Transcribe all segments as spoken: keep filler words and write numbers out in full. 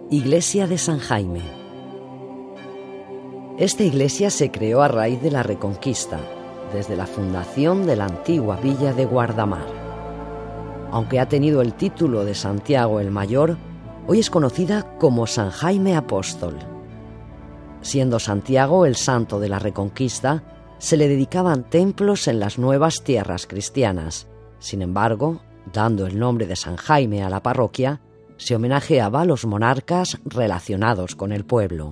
Iglesia de San Jaime. Esta iglesia se creó a raíz de la Reconquista, desde la fundación de la antigua villa de Guardamar. Aunque ha tenido el título de Santiago el Mayor, hoy es conocida como San Jaime Apóstol. Siendo Santiago el santo de la Reconquista, se le dedicaban templos en las nuevas tierras cristianas. Sin embargo, dando el nombre de San Jaime a la parroquia, se homenajeaba a los monarcas relacionados con el pueblo.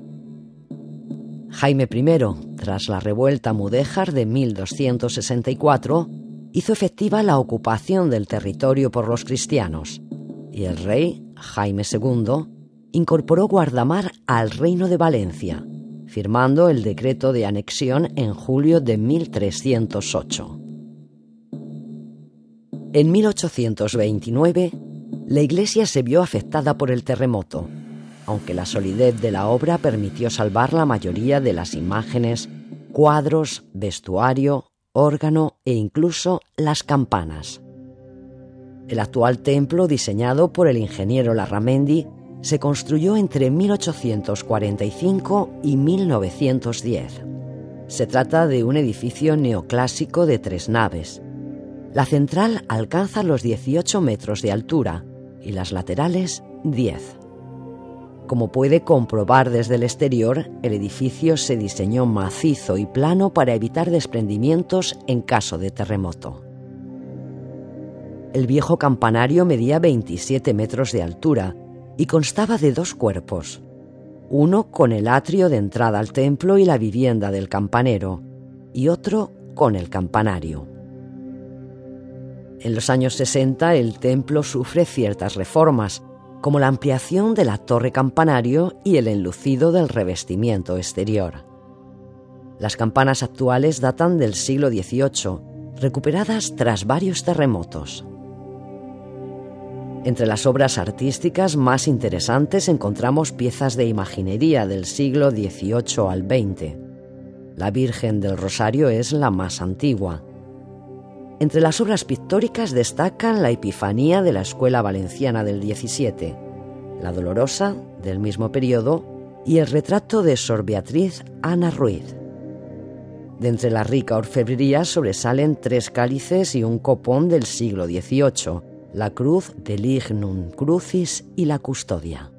Jaime primero, tras la revuelta mudéjar de mil doscientos sesenta y cuatro, hizo efectiva la ocupación del territorio por los cristianos, y el rey, Jaime segundo, incorporó Guardamar al Reino de Valencia, firmando el decreto de anexión en julio de mil trescientos ocho. En mil ochocientos veintinueve, la iglesia se vio afectada por el terremoto, aunque la solidez de la obra permitió salvar la mayoría de las imágenes, cuadros, vestuario, órgano e incluso las campanas. El actual templo, diseñado por el ingeniero Larramendi, se construyó entre mil ochocientos cuarenta y cinco y mil novecientos diez. Se trata de un edificio neoclásico de tres naves. La central alcanza los dieciocho metros de altura y las laterales diez. Como puede comprobar desde el exterior, el edificio se diseñó macizo y plano para evitar desprendimientos en caso de terremoto. El viejo campanario medía veintisiete metros de altura y constaba de dos cuerpos, uno con el atrio de entrada al templo y la vivienda del campanero, y otro con el campanario. En los años sesenta el templo sufre ciertas reformas, como la ampliación de la torre campanario y el enlucido del revestimiento exterior. Las campanas actuales datan del siglo dieciocho, recuperadas tras varios terremotos. Entre las obras artísticas más interesantes encontramos piezas de imaginería del siglo dieciocho al veinte. La Virgen del Rosario es la más antigua. Entre las obras pictóricas destacan la Epifanía de la Escuela Valenciana del diecisiete, la Dolorosa del mismo periodo y el retrato de Sor Beatriz Ana Ruiz. De entre la rica orfebrería sobresalen tres cálices y un copón del siglo dieciocho, la cruz de Lignum Crucis y la Custodia.